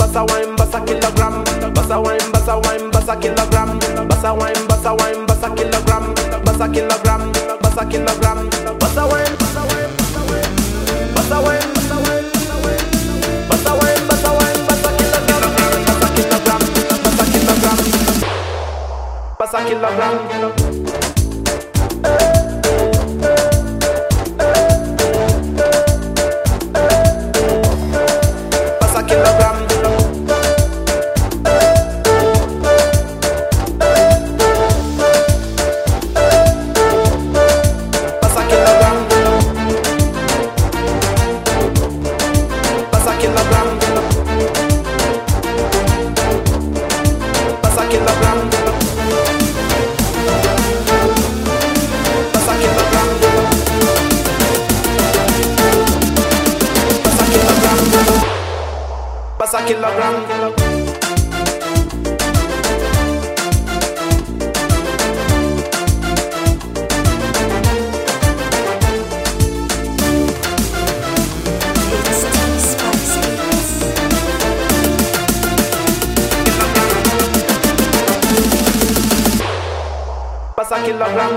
bassa wine, bassa kilogram. Bassa wine, bassa wine, bassa kilogram. Bassa wine, bassa wine, bassa kilogram. Bassa kilogram, bassa kilogram. Bassa wine, bassa wine, bassa wine, bassa wine, bassa wine, bassa wine, bassa kilogram. Bassa kilogram, bassa kilogram. Bassa kilogram. Pasa kilogram. Pasa kilogram.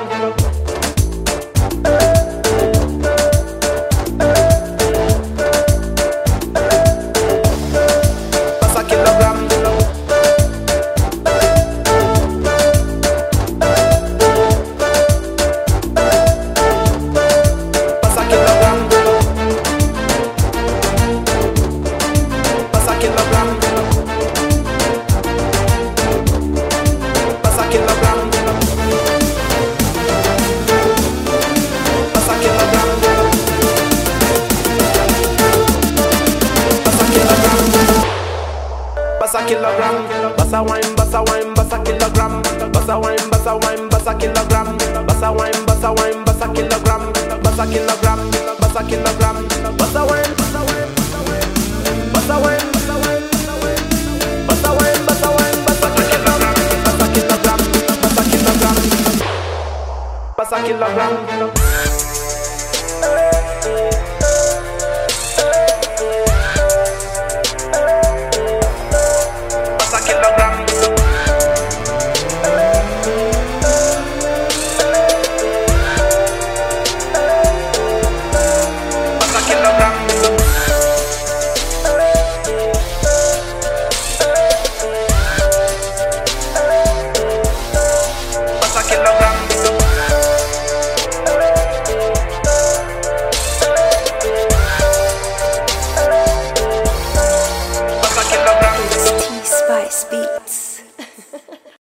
Bassa kilogram, bassa wine, bassa wine, bassa kilogram, bassa wine, bassa wine, bassa kilogram, bassa wine, bassa wine, bassa kilogram, bassa kilogram, bassa kilogram, bassa wine, bassa wine, bassa wine, bassa wine, bassa wine, bassa wine, bassa kilogram, bassa kilogram, bassa kilogram, bassa kilogram.